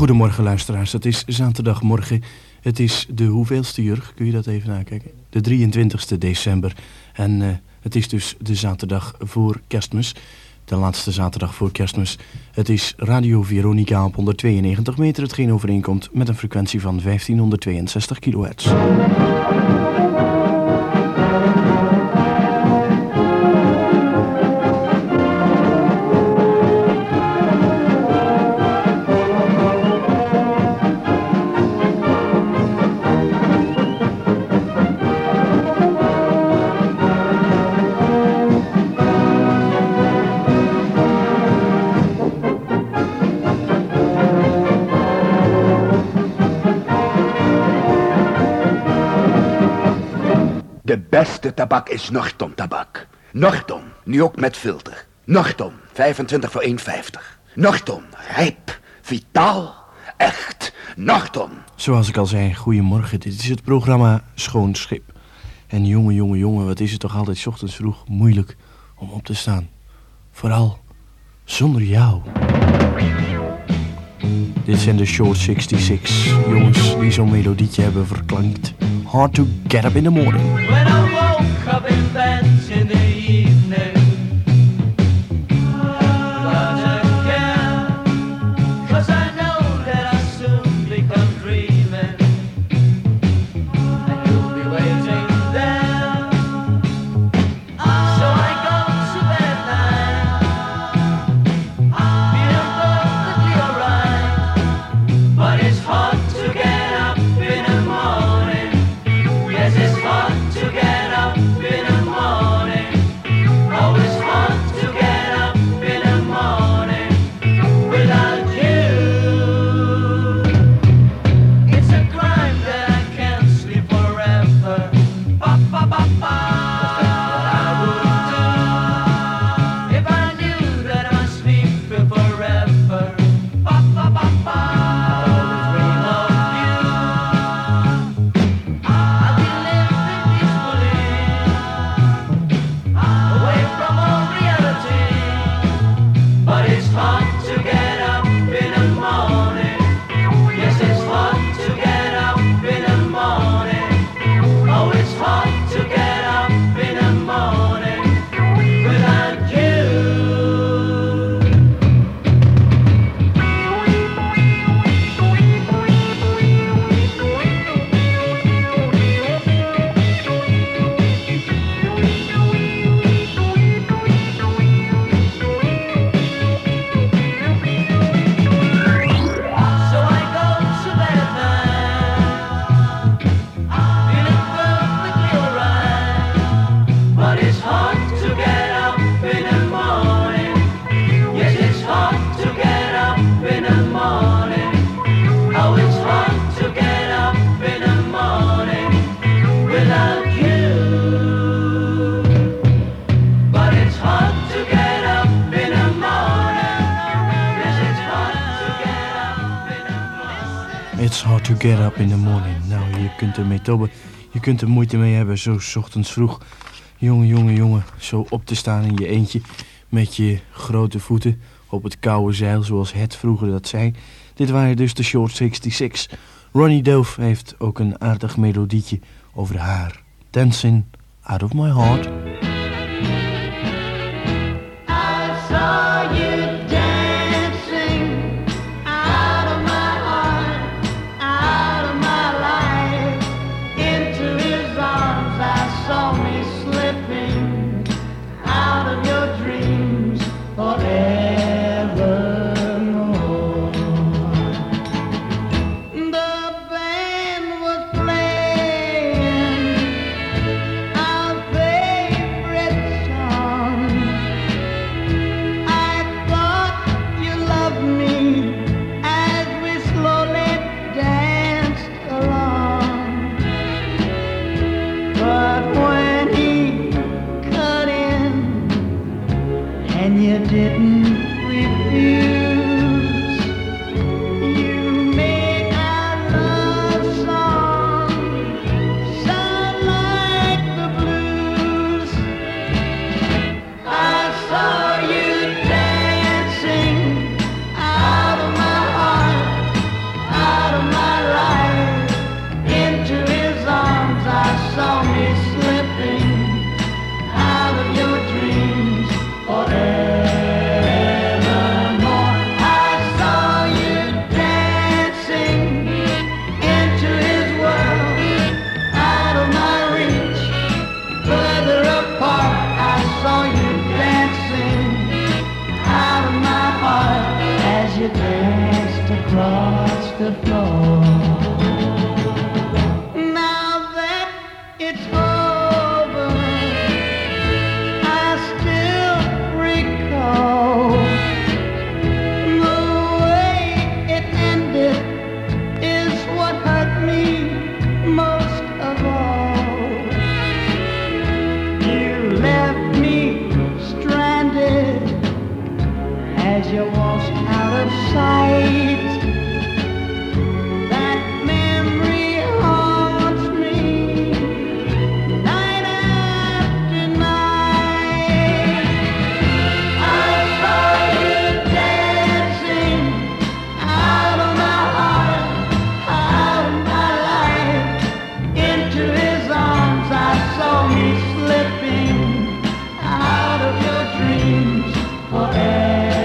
Goedemorgen luisteraars, het is zaterdagmorgen. Het is de hoeveelste uur, kun je dat even nakijken? De 23e december. En het is dus de zaterdag voor Kerstmis. De laatste zaterdag voor Kerstmis. Het is Radio Veronica op 192 meter, hetgeen overeenkomt met een frequentie van 1562 kilohertz. De beste tabak is Norton tabak. Norton, nu ook met filter. Norton, 25 voor 1,50. Norton, rijp, vitaal, echt. Norton. Zoals ik al zei, goedemorgen. Dit is het programma Schoon Schip. En jongen, wat is het toch altijd 's ochtends vroeg moeilijk om op te staan. Vooral zonder jou. Dit zijn de Short 66. Jongens die zo'n melodietje hebben verklankt. Hard to get up in the morning. When I woke up in bed in the evening, not again, 'cause I know that I'll soon become dreaming, and you'll be waiting there. So I go to bed at night, feeling perfectly alright, but it's hard to get up in the morning. Yes, it's hard to get up in the morning. Oh, it's hard to get up in the morning without you. It's a crime that I can't sleep forever. Ba, ba, ba, ba. What I would do if I knew that I was sleeping forever. Ba, ba, ba, ba. Always dream of you. I'll be living peacefully, away from all reality. But it's hard to get up in the morning. Yes, it's hard to get up in the morning. Oh, it's hard to get up in the morning without you. So I go to bed at night, feeling perfectly alright. But it's hard to get up in the morning. Yes, it's hard to get up in the morning. Oh, it's hard to get up in the morning without you. But it's hard to get up in the morning. Yes, it's hard to get up in the morning. It's hard to get up in the morning. Nou, je kunt ermee tobben. Je kunt er moeite mee hebben, zo 's ochtends vroeg. Jongen, zo op te staan in je eentje. Met je grote voeten op het koude zeil, zoals het vroeger dat zei. Dit waren dus de Short 66. Ronnie Dove heeft ook een aardig melodietje over haar. Dancing out of my heart. I saw you dancing out of my heart, out of my life, into his arms. I saw me slipping out of your dreams forevermore. The band was playing our favorite the floor. Now that it's over, I still recall the way it ended is what hurt me most of all. You left me stranded as you walked out of sight. That memory haunts me night after night. I saw you dancing out of my heart, out of my life, into his arms. I saw me slipping out of your dreams forever.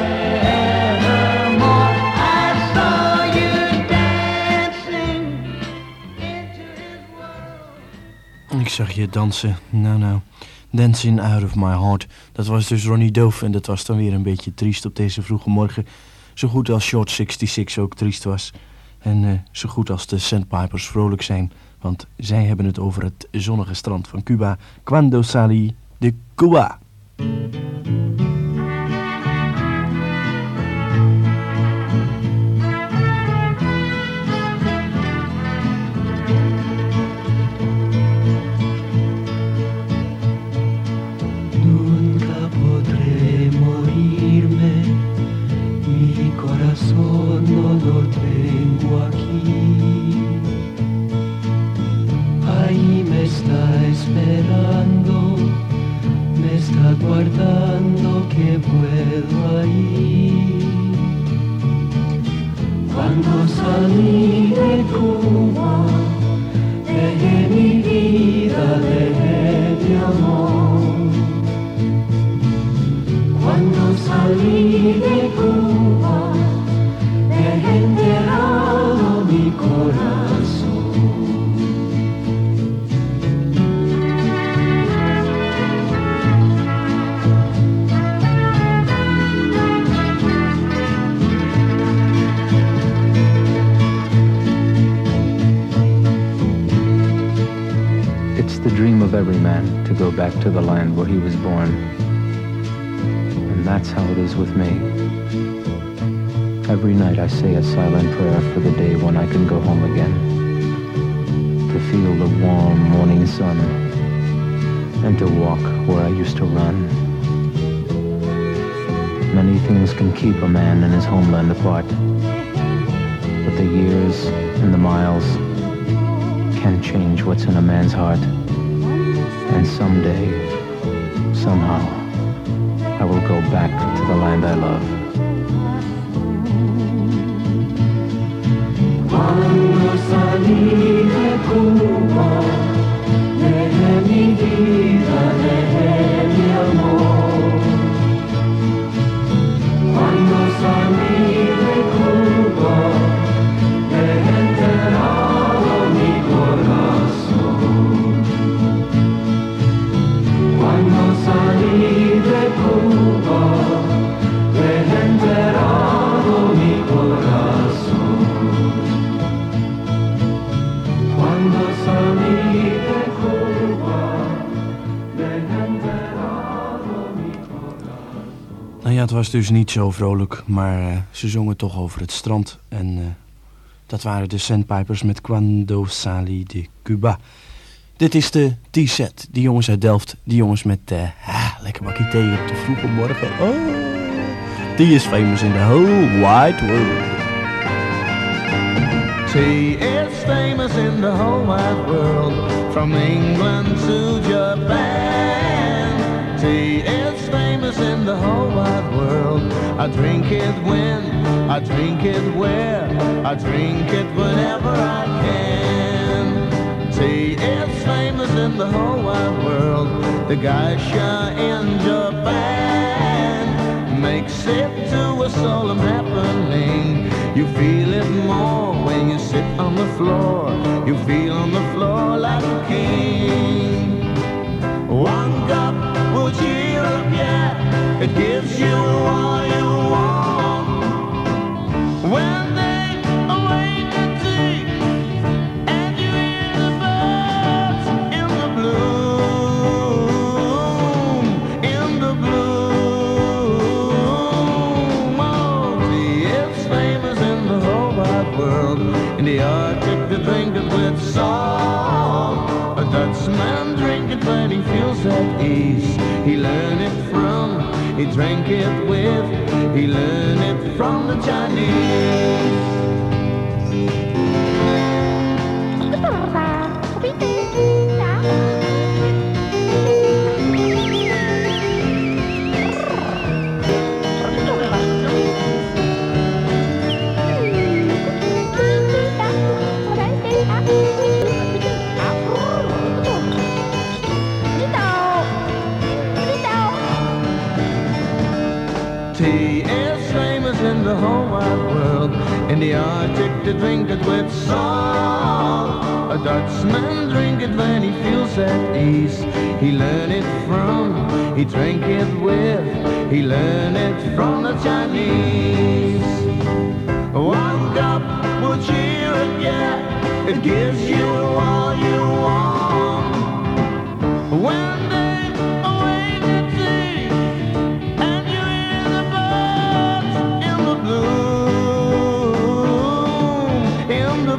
Ik zag je dansen, nou, Dancing Out of My Heart. Dat was dus Ronnie Dove en dat was dan weer een beetje triest op deze vroege morgen. Zo goed als Short 66 ook triest was. En zo goed als de Sandpipers vrolijk zijn. Want zij hebben het over het zonnige strand van Cuba. Cuando salí de Cuba. No lo tengo aquí. Ahí me está esperando, me está guardando que vuelva ahí. Cuando salí de Cuba, dejé mi vida, dejé mi amor. Cuando salí de Cuba, dejé enterrado mi corazón. It's the dream of every man to go back to the land where he was born. And that's how it is with me. Every night I say a silent prayer for the day when I can go home again, to feel the warm morning sun, and to walk where I used to run. Many things can keep a man and his homeland apart, but the years and the miles can change what's in a man's heart. And someday, somehow, I will go back to the land I love. Cuando salí de Cuba, dejé mi vida, dejé mi amor. Cuando salí de Cuba, dejé enterrado mi corazón. Cuando salí de Cuba, dejé enterrado mi corazón. Cuando salí de Cuba, dejé enterrado mi corazón. Nou ja, het was dus niet zo vrolijk, maar ze zongen toch over het strand. En dat waren de Sandpipers met Cuando salí de Cuba. Dit is de T-set, die jongens uit Delft. Die jongens met lekker bakkie thee op de vroege morgen. Oh, die is famous in the whole wide world. Tea is famous in the whole wide world, from England to Japan. Tea is famous in the whole wide world. I drink it when, I drink it where, I drink it whenever I can. Tea is famous in the whole wide world. The geisha in Japan makes it to a solemn happening. You feel it more when you sit on the floor. You feel on the floor like a king. One cup will cheer up, yeah. It gives you all you want. When they awaken the Arctic to drink it with salt. A Dutchman drink it when he feels at ease. He learned it from, he drank it with, he learned it from the Chinese. Tea is famous in the whole wide world. In the Arctic to drink it with salt. A Dutchman drink it when he feels at ease. He learned it from, he drank it with, he learned it from the Chinese. One cup will cheer it, yeah, it gives you all you want. When they away the tea and you hear the birds in the bloom, in the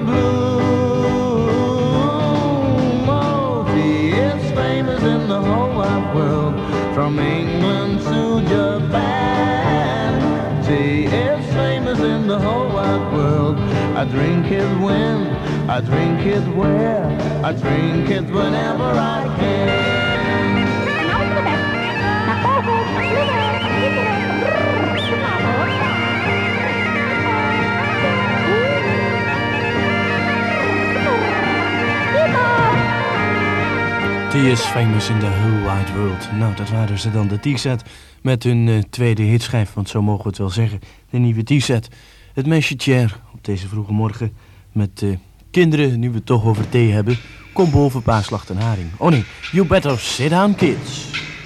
bloom. Oh, tea is famous in the whole wide world, from England to Japan. Tea is famous in the whole wide world. I drink it when, I drink it where, I drink it whenever I can. Tea is famous in the whole wide world. Nou, dat waren ze dan, de T-set met hun tweede hitschijf, want zo mogen we het wel zeggen. De nieuwe T-set. Het meisje Cher op deze vroege morgen met kinderen, nu we het toch over thee hebben. Kom boven, pa slacht een haring. Oh nee, you better sit down, kids.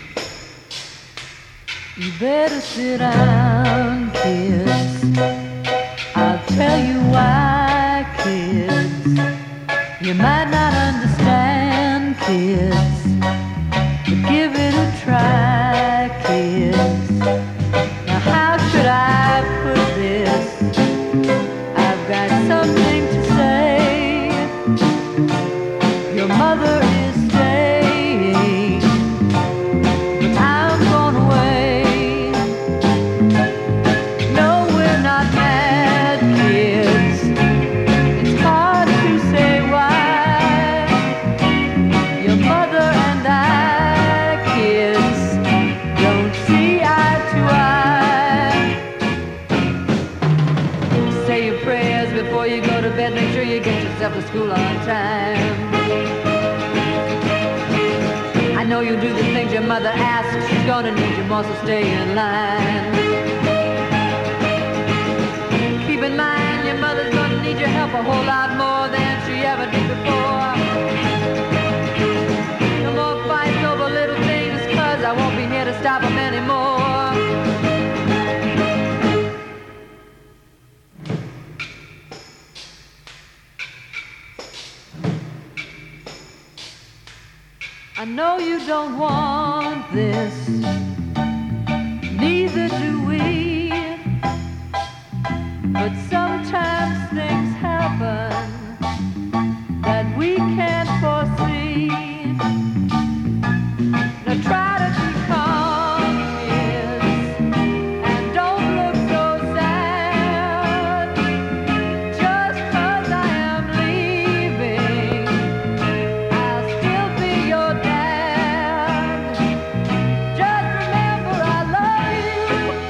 You better sit down, kids. I'll tell you why, kids. You might not understand, kids, but give it a try, kids. Now how should I put this? I've got something to say. Your mother is staying, but I'm gone away. No, we're not mad, kids. It's hard to say why. Your mother and I, kids, don't see eye to eye. Say your prayers before you go to bed. Make sure you get yourself to school on time. I know you do the things your mother asks. She's gonna need you more, so stay in line. Keep in mind your mother's gonna need your help a whole lot more than she ever did before. No more fights over little things, 'cause I won't be here to stop them anymore. I know you don't want this, neither do we, but sometimes things happen that we can't foresee. Now try to be calm, kids, and don't look so sad. Just 'cause I am leaving, I'll still be your dad. Just remember I love you,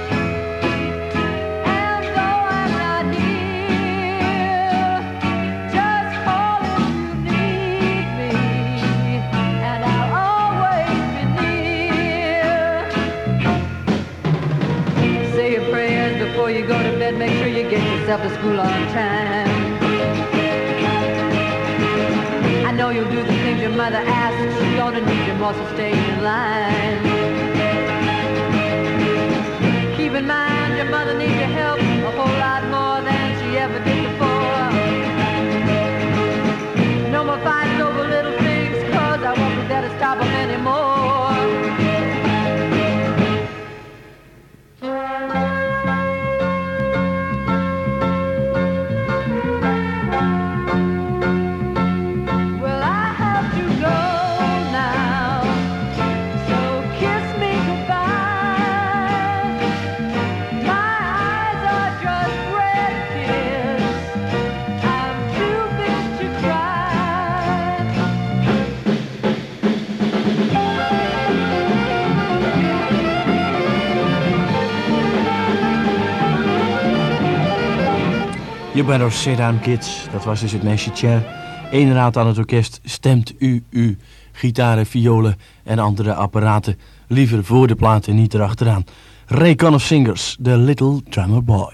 and though I'm not here, just call if you need me, and I'll always be near. Say your prayers before you go to bed. Make sure you get yourself to school on time. I know you'll do the things your mother asks. She's gonna need you more, so stay in line. Keep in mind your mother needs your help a whole lot more than she ever did before. No more fights over little things, 'cause I won't be there to stop them anymore. You better sit down, kids. Dat was dus het meisje Cher. Eén raad aan het orkest. Stemt u uw gitaren, violen en andere apparaten liever voor de plaat en niet erachteraan. Ray Conniff Singers, The Little Drummer Boy.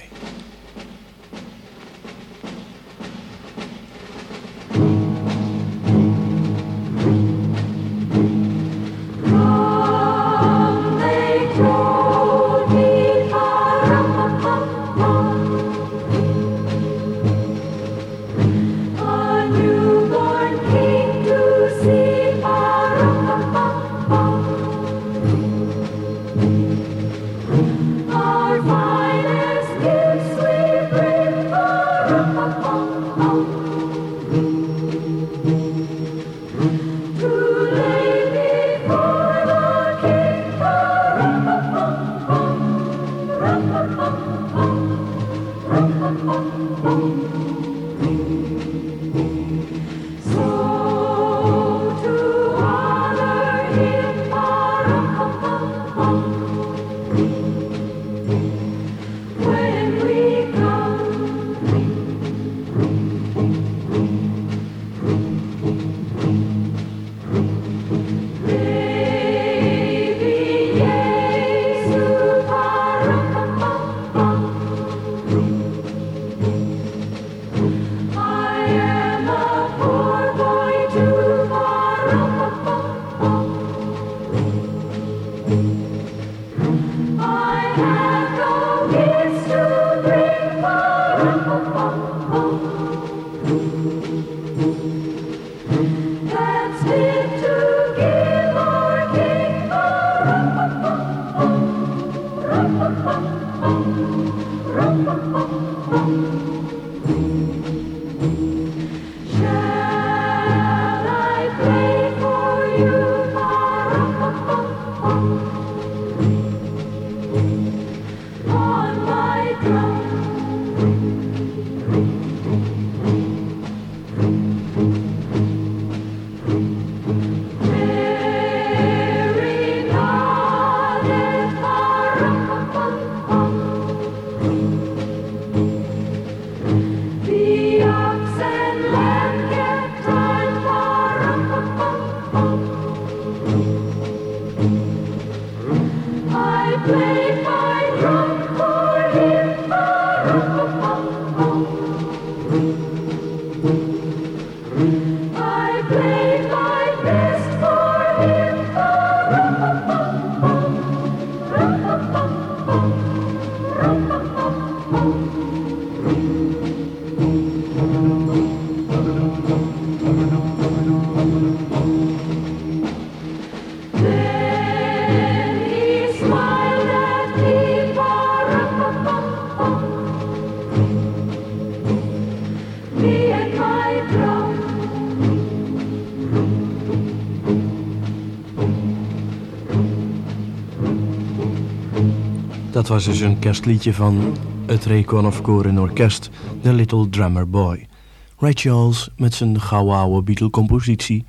Dat was dus een kerstliedje van het Ray Conniff Koor en Orkest, The Little Drummer Boy. Ray Charles met zijn gouden oude Beatle-compositie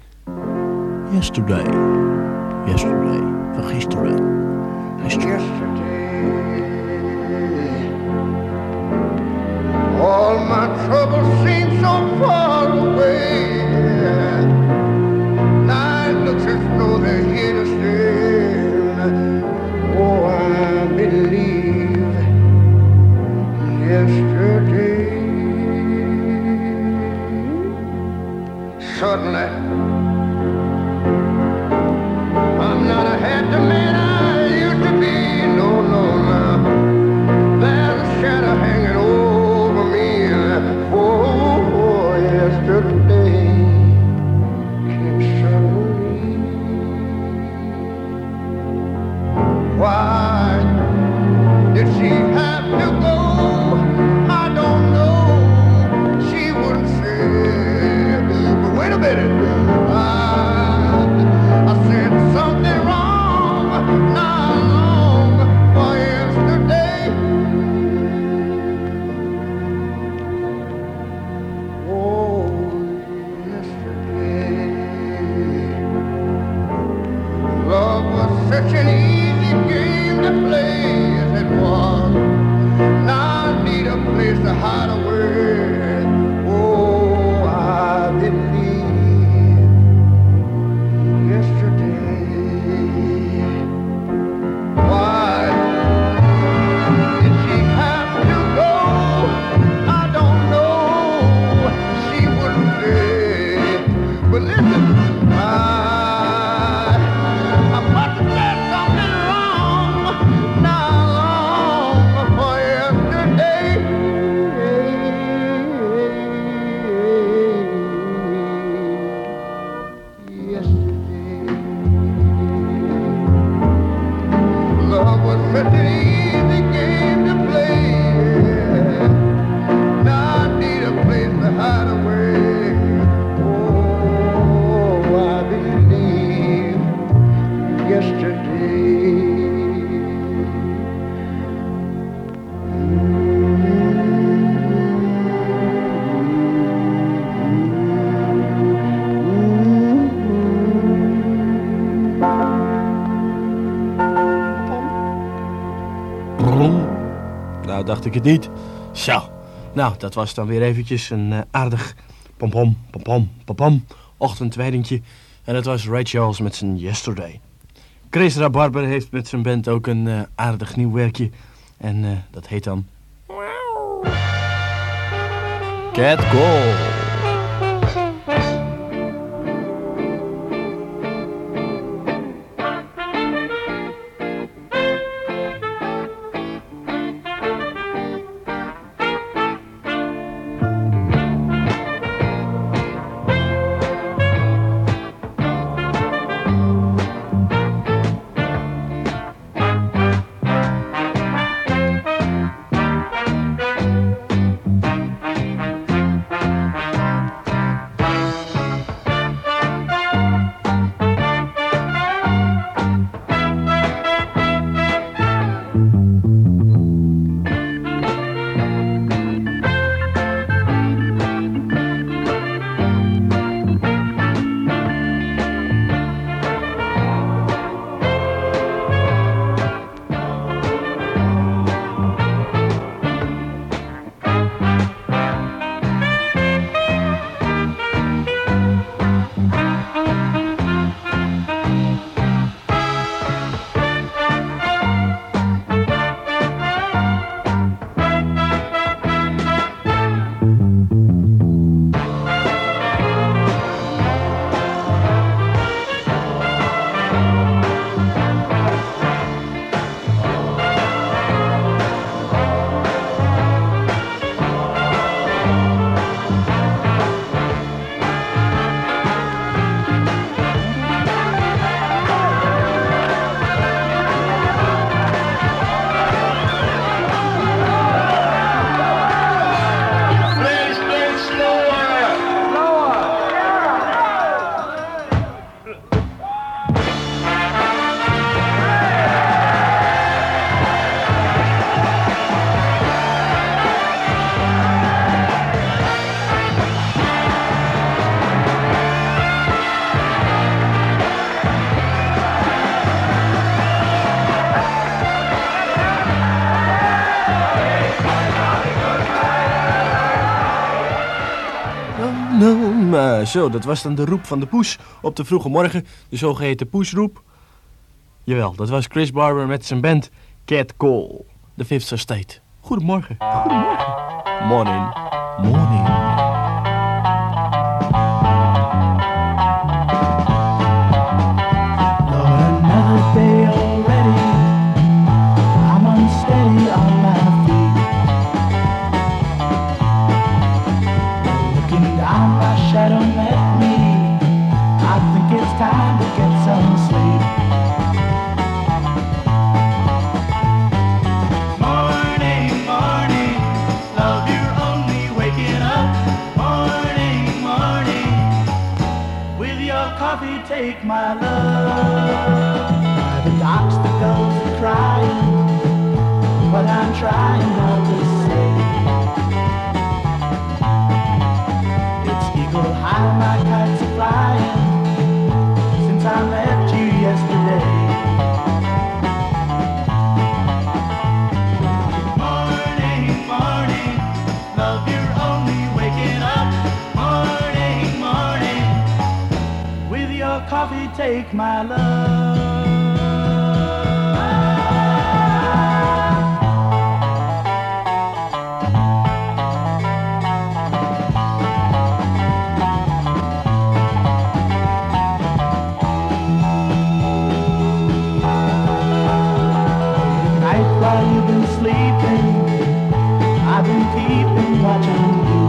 Yesterday. Yesterday, van gisteren. Yesterday, all my troubles seem so far away. Now it looks as though they're here to stay. Oh, I believe yesterday. Suddenly, I'm not a happy man I used to be. No, no, no. There's a shadow hanging over me. Oh, yesterday came suddenly. Why did she have to go? I don't know. She wouldn't say. But wait a minute. hideaway. Oh, I believe yesterday. Nou, dacht ik het niet. Zo. Nou, dat was dan weer eventjes een aardig pom-pom, pom-pom, pom-pom ochtendweidingje. En dat was Ray Charles met zijn Yesterday. Chris Rabarber heeft met zijn band ook een aardig nieuw werkje. En dat heet dan... Cat Call. Zo, dat was dan de roep van de poes op de vroege morgen, de zogeheten poesroep. Jawel, dat was Chris Barber met zijn band Cat Call, de Fifth Estate. Goedemorgen. Goedemorgen. Morning. Morning. Lord, another day already. I'm unsteady on my feet. Looking down, my shadow met me. I think it's time to get some sleep. Morning, morning, love, you're only waking up. Morning, morning, with your coffee take my love. By the docks the gulls are crying, but I'm trying not to say. It's eagle high, my kites are flying, since I left you yesterday. Morning, morning, love, you're only waking up. Morning, morning, with your coffee take my love. While you've been sleeping, I've been keeping watch on you.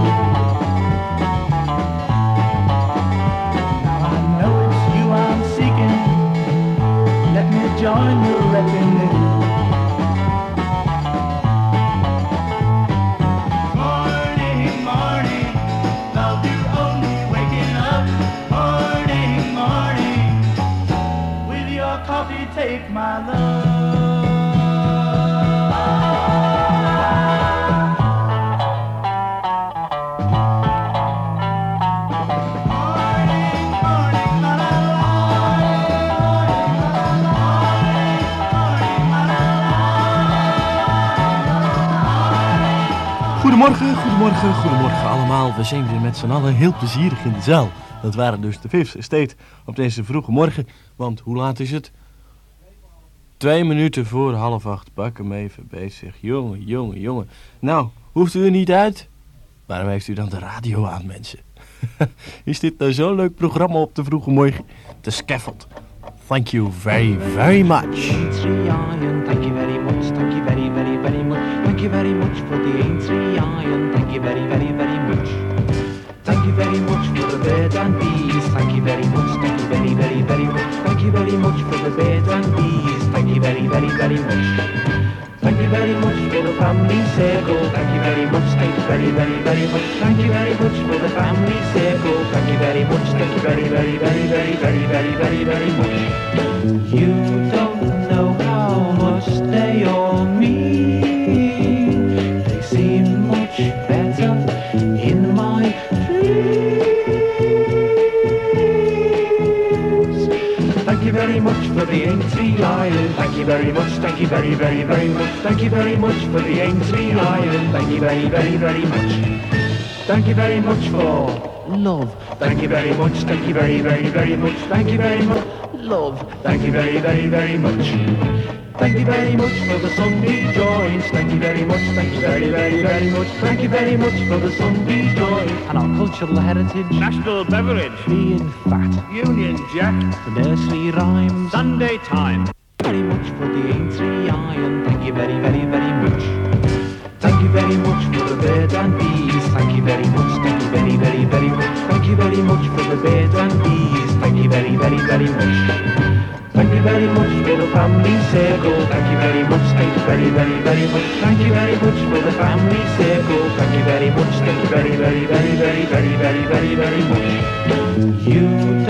Now I know it's you I'm seeking, take my love. Goedemorgen allemaal. We zijn weer met z'n allen heel plezierig in de zaal. Dat waren dus de Fifth Estate op deze vroege morgen. Want hoe laat is het? 2 minuten voor 7:30. Pak hem even bezig. Jongen. Nou, hoeft u er niet uit? Waarom heeft u dan de radio aan, mensen? Is dit nou zo'n leuk programma op de vroege morgen? The Scaffold. Thank you very, very much. Iron, thank you very much, thank you very, very, very much. Thank you very much for the iron, thank you very, very, very much. Thank you very much for the birds and bees, thank you very much, thank you very, very, very much. Thank you very much for the birds and bees, thank you very, very, very much. Thank you very much for the family circle, thank you very much, thank you very, very, very much. Thank you very much for the family circle, thank you very much, thank you very, very, very, very, very, very, very, very much. You don't know how much they all mean. They seem much better in my dreams. Thank you very much for the Aintree Island. Thank you very much, thank you very, very, very much. Thank you very much for the Aintree Island. Thank you very, very, very much. Thank you very much for love. Thank you very much, thank you very, very, very much. Thank you very much. Love, thank you very, very, very much. Thank you very much for the Sunday joints. Thank you very much, thank you very, very, very much. Thank you very much for the Sunday joints and our cultural heritage. National beverage. Being fat. Union Jack. The nursery rhymes. Sunday time. Very much for the Aintree Iron. Thank you very, very, very much. Thank you very much for the birds and bees. Thank you very much, thank you very, very, very much. Thank you very much for the birds and bees. Thank you very, very, very much. Thank you very much for the family circle. Thank you very much, thank you very, very, very much. Thank you very much for the family circle. Thank you very much, thank you very, very, very, very, very, very, very, very much. You